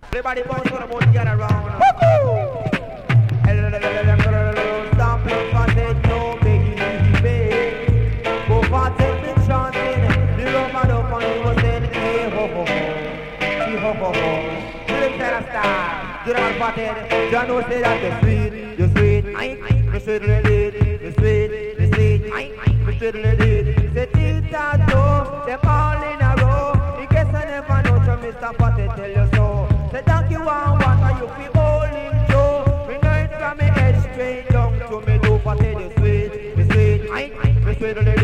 Everybody bounce on the boat, get around. Stop playing for it, no baby. Go for it, big chanting. The Roman up on you was saying, hey ho ho ho. She ho ho ho. Flip that star. Get on for it. John knows say that the sweet, the sweet, the sweet lady, the sweet, the sweet, the sweet lady. Say tic-tac-toe, them all in a row. In case I never know, so Mr. Potty tell you so. Say thank you and what are you feel holding Joe? Bring it from me head straight down to me do Potty the sweet, the sweet, the sweet lady.